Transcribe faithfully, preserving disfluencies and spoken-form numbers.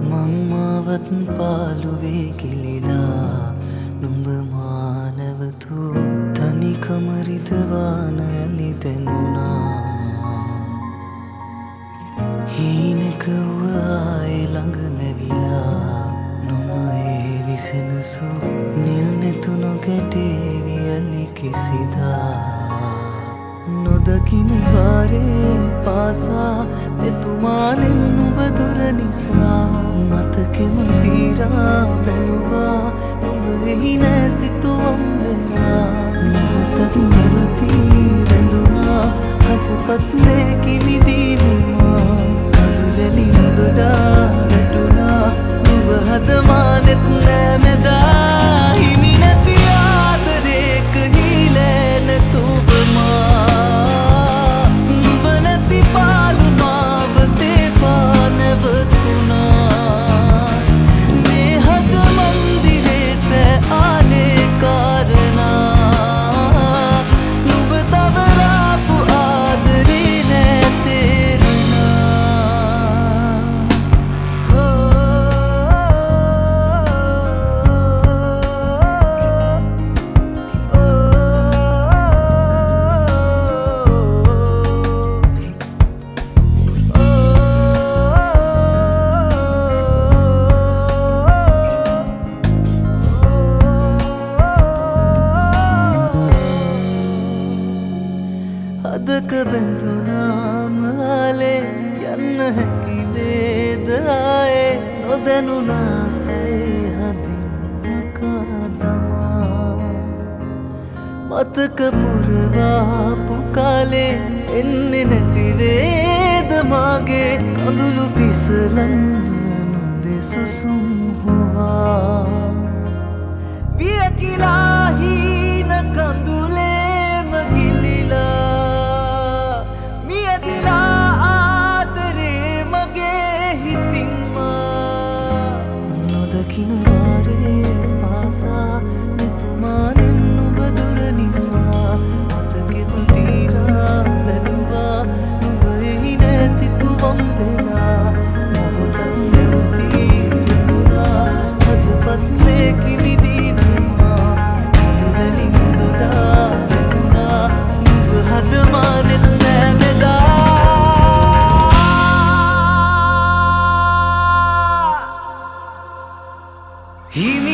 මංමාවත් පාලුවේ කිලිලා නුඹ මානවතු තනිකමරිතවාන ඇලි දැනුණා හීනකව්ව ආය ළඟ මැවිලා නොම ඒ විසෙනසු නිල් නැතුනො ගැටේවි ඇලි කිසිදා නොදකින වාරේ පාසා එතුමානෙන් නුඹ දුර නිසා මතකෙම පීරා බැලුවා ඔබ එහි නෑ සිතුවම් වෙලා මොහොතක් නැවතී රැඳුනා හදපත් ලේකි මිදීමවා කඳුලැලි නොදොඩා වැටුණා ඔබ හදමානෙත් නෑ මෙදා හිමි නැති ආදරේක හීලෑ නැතුබමා අදක බැඳුනාම ආලේ යන්න හැකි වේද ආයේ නොදැනුනාසේ හදින් මකා දමා මතක පුරවාපු කාලේ එන්නේ නැති වේද මාගේ කඳුළු පිසලන්න නුඹේ සුසුම් හොවා වියකිලා හීන කඳුලේම ගිලිලා නොදකින වාරේ පාසා මෙතුමානෙන් නුඹ දුර නිසා මතකෙම පීරා බැලුවා නුඹ එහි නෑ සිතුවම් වෙලා මොහොතක් නැවතී රැඳුණා හදපත් ලේකි මිදීමවා කඳුලැලි නොදොඩා වැටුණා නුඹ හදමානෙත් නෑ මෙදා He